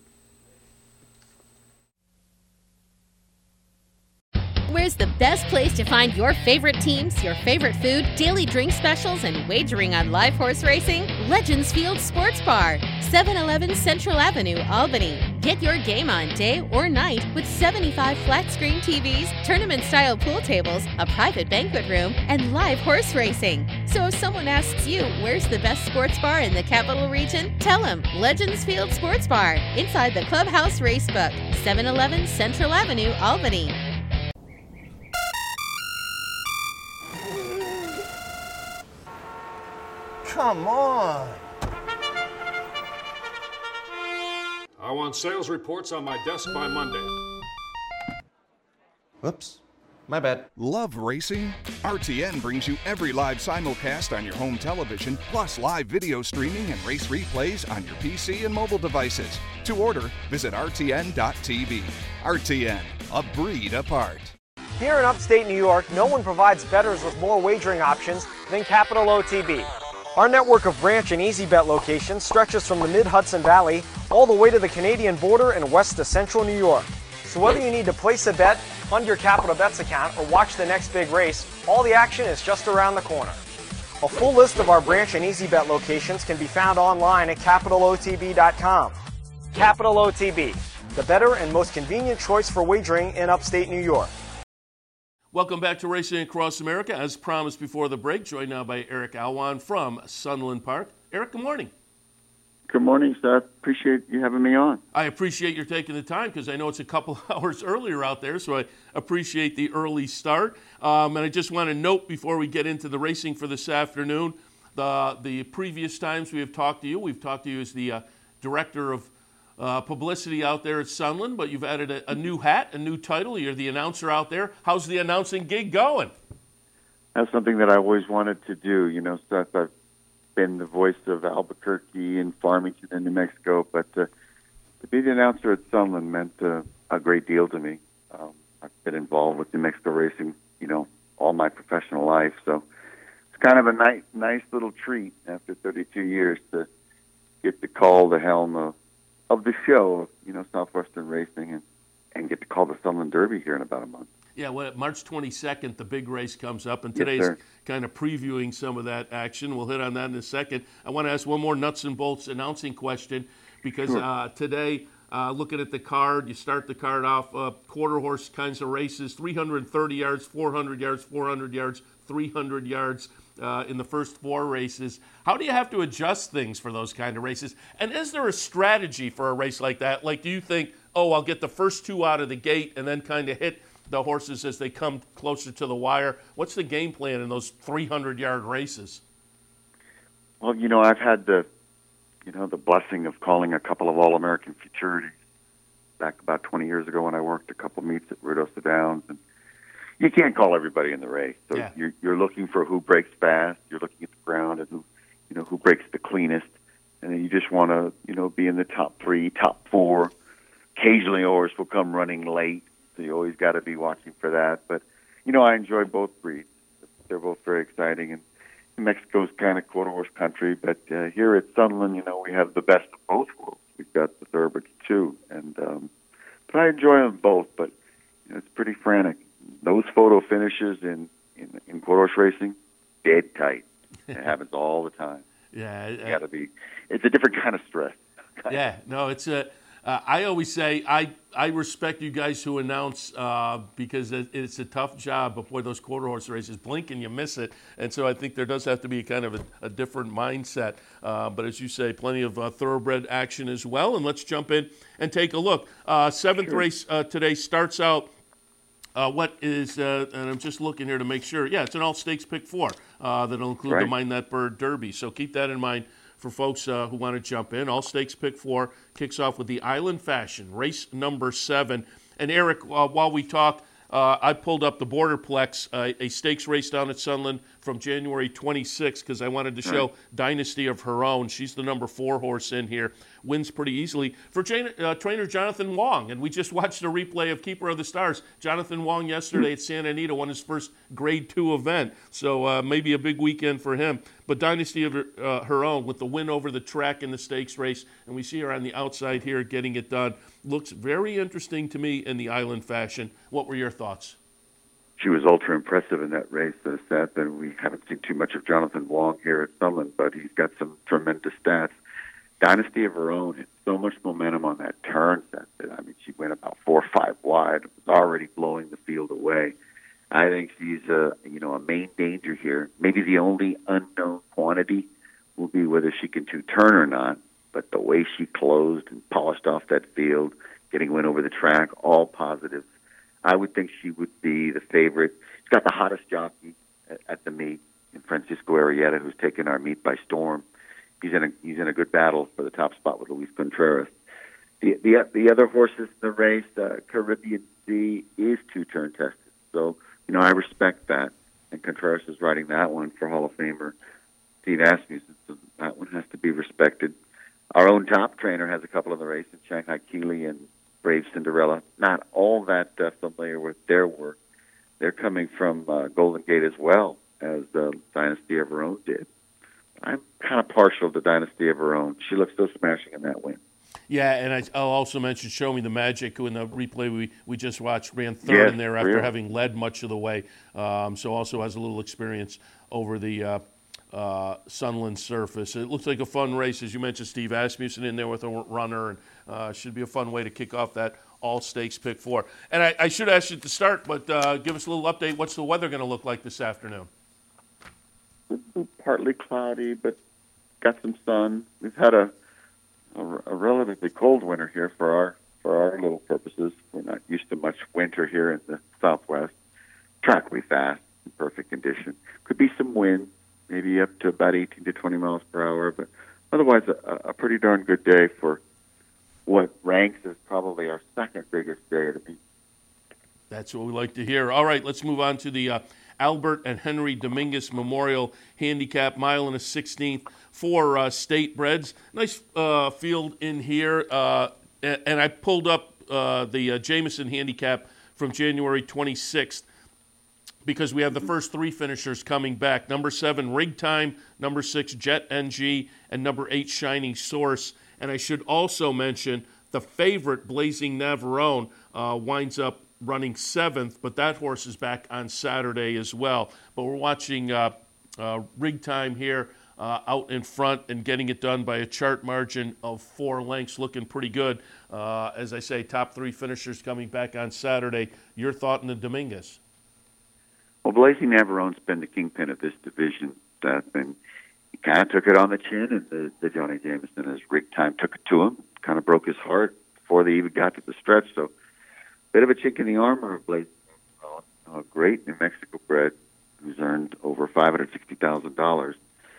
Where's the best place to find your favorite teams, your favorite food, daily drink specials, and wagering on live horse racing? Legends Field Sports Bar, 711 Central Avenue, Albany. Get your game on day or night with 75 flat-screen TVs, tournament-style pool tables, a private banquet room, and live horse racing. So if someone asks you, where's the best sports bar in the Capital Region? Tell them Legends Field Sports Bar, inside the Clubhouse Racebook, 711 Central Avenue, Albany. Come on. I want sales reports on my desk by Monday. Whoops. My bad. Love racing? RTN brings you every live simulcast on your home television, plus live video streaming and race replays on your PC and mobile devices. To order, visit rtn.tv. RTN, a breed apart. Here in upstate New York, no one provides bettors with more wagering options than Capital OTB. Our network of branch and easy bet locations stretches from the mid-Hudson Valley all the way to the Canadian border and west to central New York. So whether you need to place a bet, fund your Capital Bets account, or watch the next big race, all the action is just around the corner. A full list of our branch and easy bet locations can be found online at capitalotb.com. Capital OTB, the better and most convenient choice for wagering in upstate New York. Welcome back to Racing Across America. As promised before the break, joined now by Eric Alwan from Sunland Park. Eric, good morning. Good morning, Seth. Appreciate you having me on. I appreciate your taking the time because I know it's a couple hours earlier out there, so I appreciate the early start. And I just want to note before we get into the racing for this afternoon, the previous times we have talked to you, we've talked to you as the director of publicity out there at Sunland, but you've added a new hat, a new title. You're the announcer out there. How's the announcing gig going? That's something that I always wanted to do. You know, Seth, I've been the voice of Albuquerque and Farmington in New Mexico, but to be the announcer at Sunland meant a great deal to me. I've been involved with New Mexico racing, you know, all my professional life, so it's kind of a nice little treat after 32 years to get to call the helm of the show, you know, Southwestern Racing, and get to call the Sunland Derby here in about a month. Yeah, well, March 22nd, the big race comes up, and today's kind of previewing some of that action. We'll hit on that in a second. I want to ask one more nuts and bolts announcing question, because today, looking at the card, you start the card off quarter horse kinds of races, 330 yards, 400 yards, 400 yards, 300 yards. In the first four races. How do you have to adjust things for those kind of races? And is there a strategy for a race like that? Like, do you think, I'll get the first two out of the gate and then kind of hit the horses as they come closer to the wire? What's the game plan in those 300-yard races? Well, you know, I've had the blessing of calling a couple of All-American futurities back about 20 years ago when I worked a couple meets at Ruidoso Downs, and you can't call everybody in the race. So you're looking for who breaks fast. You're looking at the ground and who breaks the cleanest. And then you just want to, be in the top three, top four. Occasionally, a horse will come running late, so you always got to be watching for that. But, I enjoy both breeds. They're both very exciting. And New Mexico's kind of quarter horse country, but here at Sunland, we have the best of both worlds. We've got the thoroughbreds too, and but I enjoy them both. But it's pretty frantic. Those photo finishes in quarter horse racing, dead tight. It happens all the time. Yeah, it's a different kind of stress. Yeah, no, it's I always say I respect you guys who announce because it's a tough job. But boy, those quarter horse races, blink and you miss it. And so I think there does have to be kind of a different mindset. But as you say, plenty of thoroughbred action as well. And let's jump in and take a look. Seventh race today starts out. What is, and I'm just looking here to make sure, it's an all-stakes pick 4 that'll include the Mind That Bird Derby. So keep that in mind for folks who want to jump in. All-stakes pick 4 kicks off with the Island Fashion, race number 7. And Eric, while we talk, I pulled up the Borderplex, a stakes race down at Sunland from January 26th because I wanted to show Dynasty of Her Own. She's the number 4 horse in here. wins pretty easily for trainer Jonathan Wong. And we just watched a replay of Keeper of the Stars. Jonathan Wong yesterday at Santa Anita won his first Grade 2 event. So maybe a big weekend for him. But Dynasty of her own with the win over the track in the stakes race. And we see her on the outside here getting it done. Looks very interesting to me in the Island fashion. What were your thoughts? She was ultra impressive in that race, Seth, and we haven't seen too much of Jonathan Wong here at Sunland, but he's got some tremendous stats. Dynasty of her own had so much momentum on that turn, Seth. I mean, she went about 4 or 5 wide, was already blowing the field away. I think she's a main danger here. Maybe the only unknown quantity will be whether she can two-turn or not, but the way she closed and polished off that field, getting win over the track, all positives. I would think she would be the favorite. She's got the hottest jockey at the meet in Francisco Arrieta, who's taken our meet by storm. He's in a good battle for the top spot with Luis Contreras. The other horses in the race, Caribbean Sea is two-turn tested. So, I respect that. And Contreras is riding that one for Hall of Famer Steve Asmussen. So that one has to be respected. Our own top trainer has a couple in the race in Shanghai Keeley and Brave Cinderella. Not all that familiar with their work. They're coming from Golden Gate as well as Dynasty of Her Own did. I'm kind of partial to Dynasty of Her Own. She looks so smashing in that win. Yeah, and I'll also mention Show Me the Magic, who in the replay we just watched ran third in there after having led much of the way. So also has a little experience over the Sunland surface. It looks like a fun race, as you mentioned, Steve Asmussen in there with a runner, and should be a fun way to kick off that all-stakes pick 4. And I should ask you to start, but give us a little update. What's the weather going to look like this afternoon? Partly cloudy, but got some sun. We've had a relatively cold winter here for our little purposes. We're not used to much winter here in the Southwest. Track will be fast, in perfect condition. Could be some wind, maybe up to about 18 to 20 miles per hour, but otherwise a pretty darn good day for what ranks as probably our second biggest day of the meet. That's what we like to hear. All right, let's move on to the Albert and Henry Dominguez Memorial Handicap, mile and a 16th for state breds. Nice field in here, and I pulled up the Jameson Handicap from January 26th because we have the first 3 finishers coming back. Number 7, Rig Time, number 6, Jet NG, and number 8, Shining Source. And I should also mention the favorite, Blazing Navarone, winds up running 7th, but that horse is back on Saturday as well. But we're watching Rig Time here out in front and getting it done by a chart margin of 4 lengths, looking pretty good. As I say, top 3 finishers coming back on Saturday. Your thought on the Dominguez? Well, Blazing Navarone's been the kingpin of this division, and he kind of took it on the chin, and the Johnny Jameson, as Rig Time took it to him, kind of broke his heart before they even got to the stretch. So, bit of a chink in the armor of Blazing Navarone, a great New Mexico bred who's earned over $560,000.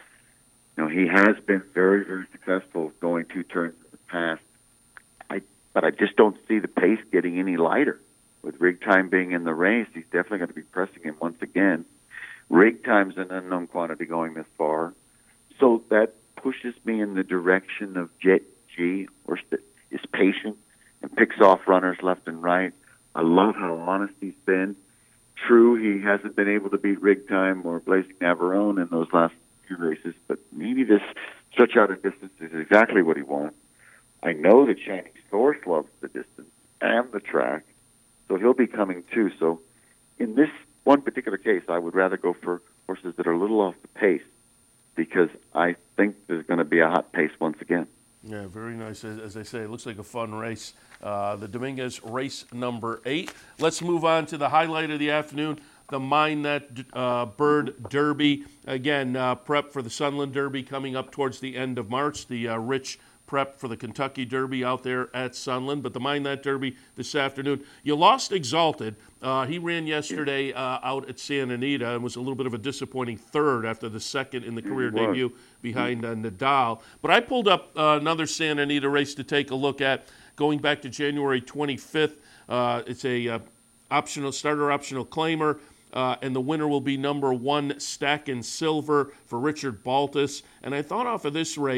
He has been very, very successful going 2 turns in the past. But I just don't see the pace getting any lighter. With Rig Time being in the race, he's definitely going to be pressing him once again. Rig Time's an unknown quantity going this far. So that pushes me in the direction of Jet G, horse that is patient and picks off runners left and right. I love how honest he's been. True, he hasn't been able to beat Rig Time or Blazing Navarone in those last few races, but maybe this stretch out of distance is exactly what he wants. I know that Shining Source loves the distance and the track, so he'll be coming too. So in this one particular case, I would rather go for horses that are a little off the pace because I think there's going to be a hot pace once again. Yeah, very nice. As I say, it looks like a fun race. The Dominguez race number 8. Let's move on to the highlight of the afternoon, the Mine That Bird Derby. Again, prep for the Sunland Derby coming up towards the end of March. The Rich prep for the Kentucky Derby out there at Sunland, but the Mine That Derby this afternoon. You lost Exalted. He ran yesterday out at Santa Anita and was a little bit of a disappointing third after the second in the career debut behind Nadal. But I pulled up another Santa Anita race to take a look at going back to January 25th. It's a starter optional claimer. And the winner will be number 1, Stack and Silver for Richard Baltus. And I thought off of this race,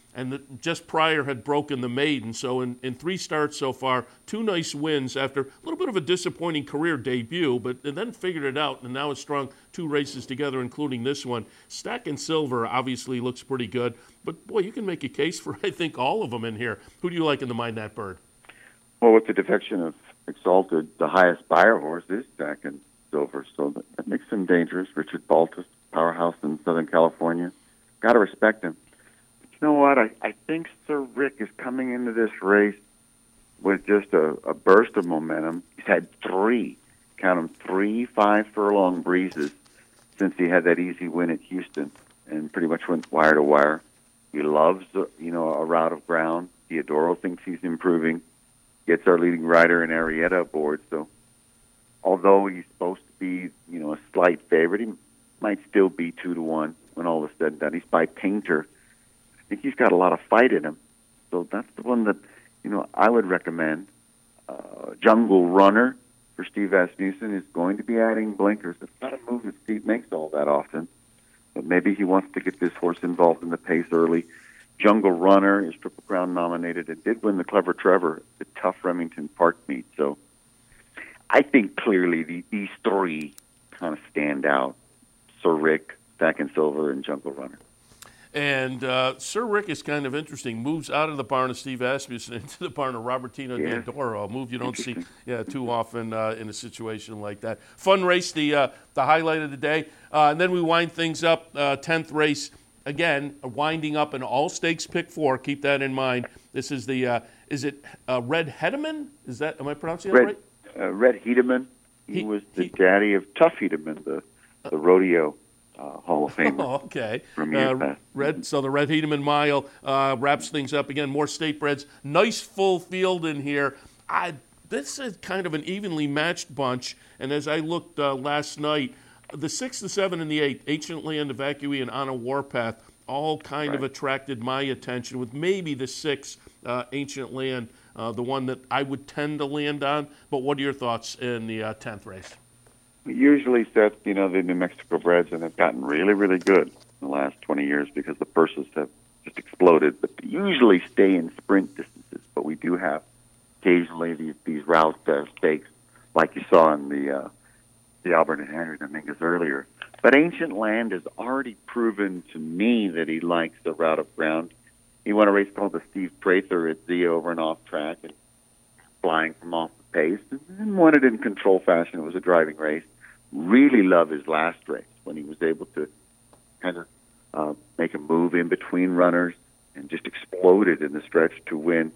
and just prior had broken the maiden. So in 3 starts so far, 2 nice wins after a little bit of a disappointing career debut, but and then figured it out, and now has strung 2 races together, including this one. Stacking Silver obviously looks pretty good, but boy, you can make a case for, I think, all of them in here. Who do you like in the Mind That Bird? Well, with the defection of Exalted, the highest buyer horse is Stacking Silver, so that makes him dangerous. Richard Baltus, powerhouse in Southern California. Got to respect him. But you know what? I think Sir Rick is coming into this race with just a burst of momentum. He's had 3 5-furlong breezes since he had that easy win at Houston and pretty much went wire to wire. He loves, a route of ground. Theodoro thinks he's improving. Gets our leading rider in Arrieta aboard. So although he's supposed to be, a slight favorite, he might still be 2-1 when all is said and done. He's by Painter. I think he's got a lot of fight in him. So that's the one that, I would recommend. Jungle Runner for Steve Asmussen is going to be adding blinkers. It's not a move that Steve makes all that often, but maybe he wants to get this horse involved in the pace early. Jungle Runner is Triple Crown nominated and did win the Clever Trevor, the tough Remington Park meet. So I think clearly these 3 kind of stand out. Sir Rick, Stacking Silver, and Jungle Runner. And Sir Rick is kind of interesting. Moves out of the barn of Steve Asmussen into the barn of Robertino D'Andoro, a move you don't see too often in a situation like that. Fun race, the highlight of the day. And then we wind things up, 10th race. Again, winding up an all-stakes pick 4. Keep that in mind. This is the, is it Red Hedeman? Am I pronouncing that right? Red Hedeman. He was the daddy of Tough Hedeman, the rodeo Hall of Famer. Oh, okay. From years past. So the Red Hedeman Mile wraps things up. Again, more state breds. Nice full field in here. This is kind of an evenly matched bunch. And as I looked last night, the 6, the 7, and the 8, Ancient Land, Evacuee, and On a Warpath, all kind of attracted my attention, with maybe the 6, Ancient Land, the one that I would tend to land on. But what are your thoughts in the 10th race? Usually, Seth, the New Mexico breds and have gotten really, really good in the last 20 years because the purses have just exploded. But they usually stay in sprint distances. But we do have occasionally these route stakes, like you saw in the Albert and Henry Dominguez earlier. But Ancient Land has already proven to me that he likes the route of ground. He won a race called the Steve Prather at Zia over and off track and flying from off the pace and won it in control fashion. It was a driving race. Really love his last race when he was able to kind of make a move in between runners and just exploded in the stretch to win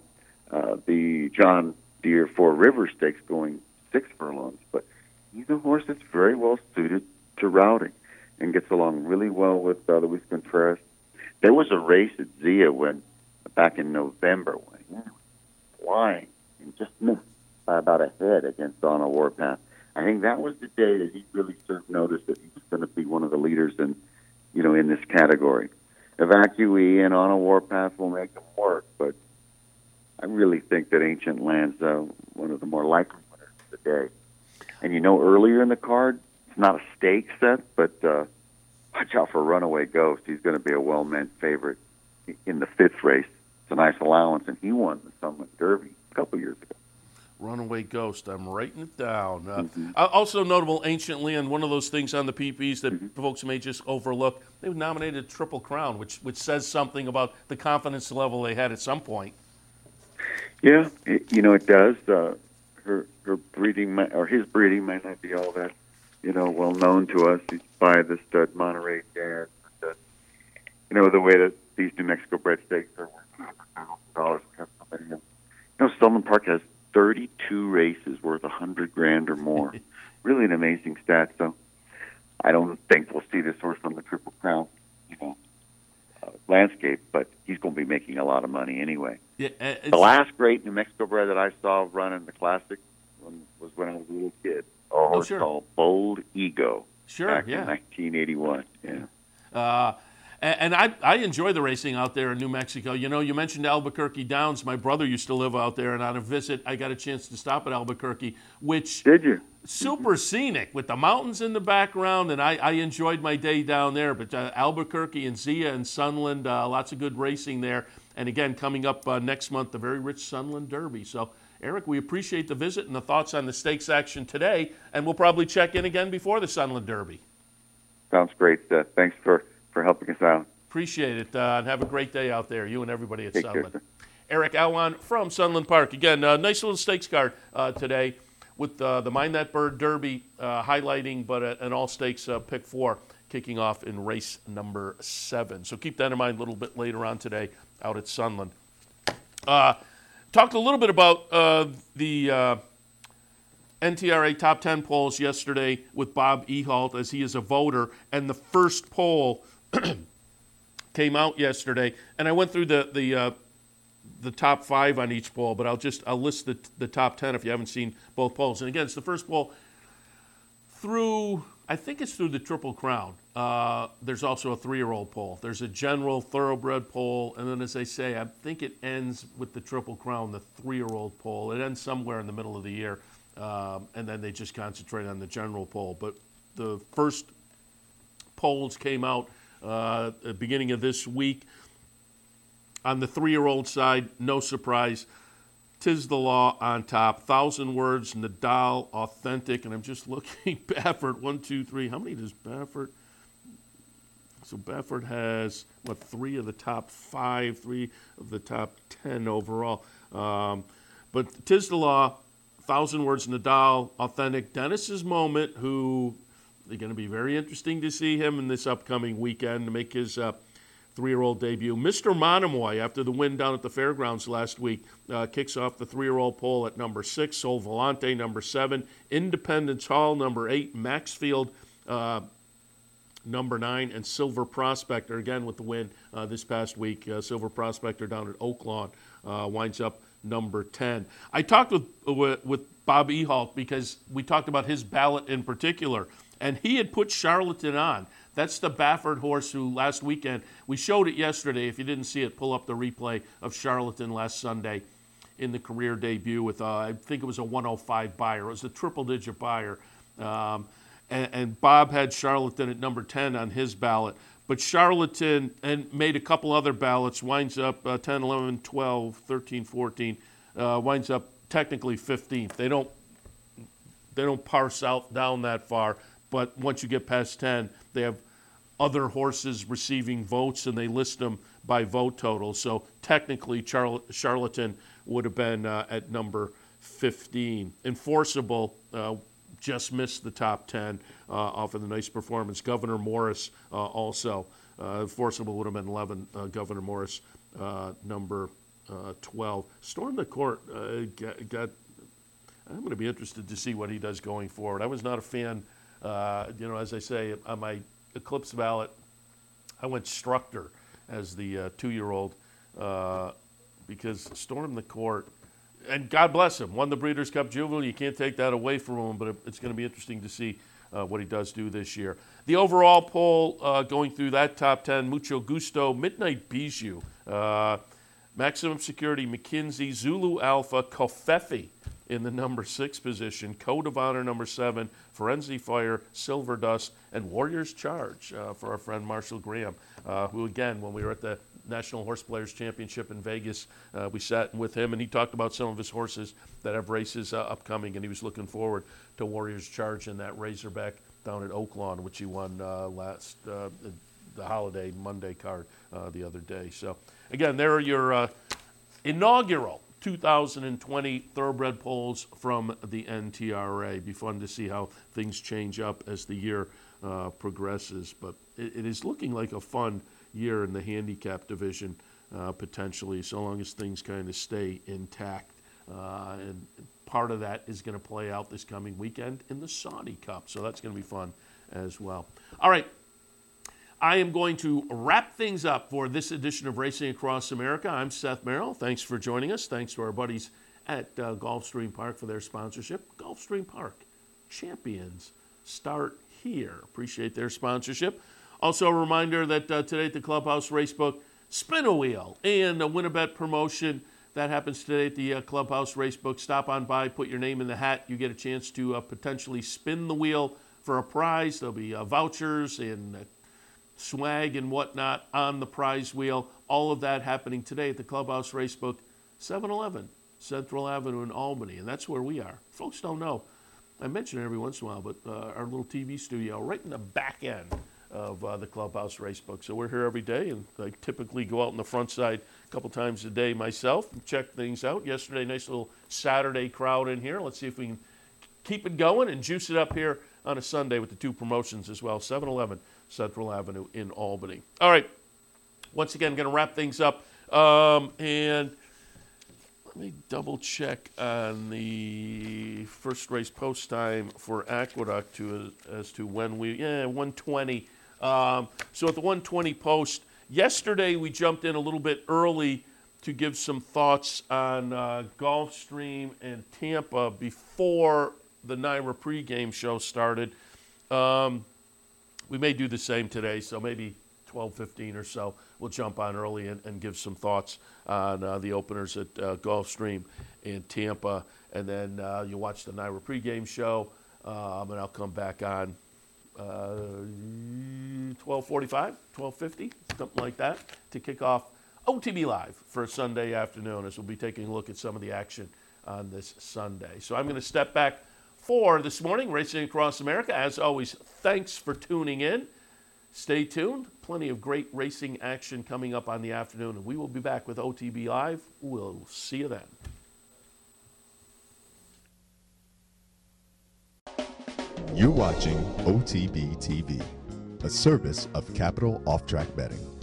the John Deere Four Rivers Stakes going 6 furlongs. But he's a horse that's very well suited to routing and gets along really well with Luis Contreras. There was a race at Zia back in November when he was flying and just missed by about a head against On a Warpath. I think that was the day that he really served notice that he was going to be one of the leaders in this category. Evacuee and On a Warpath will make him work, but I really think that Ancient Land's one of the more likely winners of the day. And earlier in the card, it's not a stake set, but watch out for Runaway Ghost. He's going to be a well-meant favorite in the 5th race. It's a nice allowance, and he won the Summit Derby a couple years ago. Runaway Ghost. I'm writing it down. Also notable, Ancient Land, one of those things on the PPs that folks may just overlook. They were nominated Triple Crown, which says something about the confidence level they had at some point. Yeah, it does. Her breeding, or his breeding, might not be all that, well known to us. He's by the stud Monterey Dad. The way that these New Mexico bred stakes are worth $100,000. Stillman Park has 32 races worth $100,000 or more. Really an amazing stat. So I don't think we'll see this horse on the Triple Crown, landscape, but he's going to be making a lot of money anyway. Yeah, the last great New Mexico bred that I saw run in the Classic was when I was a little kid. A horse called Bold Ego. Sure, back in 1981. Yeah. And I enjoy the racing out there in New Mexico. You know, you mentioned Albuquerque Downs. My brother used to live out there, and on a visit, I got a chance to stop at Albuquerque, which Did you? Super scenic with the mountains in the background, and I enjoyed my day down there. But Albuquerque and Zia and Sunland, lots of good racing there. And again, coming up next month, the very rich Sunland Derby. So, Eric, we appreciate the visit and the thoughts on the stakes action today, and we'll probably check in again before the Sunland Derby. Sounds great. Thanks for helping us out. Appreciate it, and have a great day out there, you and everybody at Take Sunland. care, Eric Alwan from Sunland Park. Again, nice little stakes card today with the Mind That Bird Derby highlighting, but an all-stakes pick 4 kicking off in race number 7. So keep that in mind a little bit later on today out at Sunland. Talked a little bit about the NTRA top 10 polls yesterday with Bob Ehalt, as he is a voter, and the first poll came out yesterday, and I went through the top 5 on each poll, but I'll list the top 10 if you haven't seen both polls. And again, it's the first poll through, I think it's through the Triple Crown. There's also a 3-year-old poll. There's a general thoroughbred poll, and then, as I say, I think it ends with the Triple Crown, the 3-year-old poll. It ends somewhere in the middle of the year, and then they just concentrate on the general poll. But the first polls came out at the beginning of this week. On the 3-year-old side, no surprise, Tiz the Law on top. 1,000 words, Nadal, Authentic, and I'm just looking. Baffert, 1, 2, 3. How many does Baffert? So Baffert has, 3 of the top 5, 3 of the top 10 overall. But Tiz the Law, 1,000 words, Nadal, Authentic. Dennis's Moment, who they're going to be very interesting to see him in this upcoming weekend to make his 3-year-old debut. Mr. Monomoy, after the win down at the fairgrounds last week, kicks off the 3-year-old poll at number 6. Sol Volante, number 7. Independence Hall, number 8. Maxfield, number 9. And Silver Prospector, again with the win this past week. Silver Prospector down at Oaklawn winds up number 10. I talked with Bob Ehalt because we talked about his ballot in particular, and he had put Charlatan on. That's the Baffert horse who last weekend, we showed it yesterday. If you didn't see it, pull up the replay of Charlatan last Sunday in the career debut with, I think it was a 105 buyer. It was a triple-digit buyer. And Bob had Charlatan at number 10 on his ballot. But Charlatan, and made a couple other ballots, winds up 10, 11, 12, 13, 14, winds up technically 15th. They don't parse out down that far. But once you get past 10, they have other horses receiving votes, and they list them by vote total. So technically, Charlatan would have been at number 15. Enforceable just missed the top 10 off of the nice performance. Governor Morris also. Enforceable would have been 11. Governor Morris, number 12. Storm the Court got. I'm going to be interested to see what he does going forward. I was not a fan. As I say, on my Eclipse ballot, I went Structor as the 2-year-old because Storm the Court, and God bless him, won the Breeders' Cup Juvenile. You can't take that away from him, but it's going to be interesting to see what he does do this year. The overall poll going through that top 10, Mucho Gusto, Midnight Bijou, Maximum Security, McKinsey, Zulu Alpha, Kofefi in the number 6 position, Code of Honor number 7, Forensic Fire, Silver Dust, and Warriors Charge for our friend Marshall Graham, who again, when we were at the National Horse Players Championship in Vegas, we sat with him and he talked about some of his horses that have races upcoming, and he was looking forward to Warriors Charge in that Razorback down at Oaklawn, which he won last the holiday Monday card the other day. So again, there are your inaugural 2020 thoroughbred polls from the NTRA. Be fun to see how things change up as the year progresses. But it is looking like a fun year in the handicap division, potentially, so long as things kind of stay intact. And part of that is going to play out this coming weekend in the Saudi Cup. So that's going to be fun as well. All right. I am going to wrap things up for this edition of Racing Across America. I'm Seth Merrill. Thanks for joining us. Thanks to our buddies at Gulfstream Park for their sponsorship. Gulfstream Park, champions start here. Appreciate their sponsorship. Also, a reminder that today at the Clubhouse Racebook, spin a wheel and a win-a-bet promotion. That happens today at the Clubhouse Racebook. Stop on by, put your name in the hat. You get a chance to potentially spin the wheel for a prize. There'll be vouchers and swag and whatnot on the prize wheel. All of that happening today at the Clubhouse Racebook, 711 Central Avenue in Albany. And that's where we are. Folks don't know. I mention it every once in a while, but our little TV studio right in the back end of the Clubhouse Racebook. So we're here every day, and I typically go out on the front side a couple times a day myself and check things out. Yesterday, nice little Saturday crowd in here. Let's see if we can keep it going and juice it up here on a Sunday with the two promotions as well, 711 Central Avenue in Albany. All right, once again, going to wrap things up, and let me double check on the first race post time for Aqueduct as to when 1:20. So at the 1:20 post, yesterday we jumped in a little bit early to give some thoughts on Gulfstream and Tampa before the NYRA pregame show started. We may do the same today, so maybe 12:15 or so we'll jump on early and give some thoughts on the openers at Gulfstream and Tampa, and then you'll watch the NYRA pregame show, and I'll come back on 12:45, 12:50, something like that, to kick off OTB Live for a Sunday afternoon, as we'll be taking a look at some of the action on this Sunday. So I'm going to step back for this morning, Racing Across America. As always, thanks for tuning in. Stay tuned. Plenty of great racing action coming up on the afternoon, and we will be back with OTB Live. We'll see you then. You're watching OTB TV, a service of Capital Off Track Betting.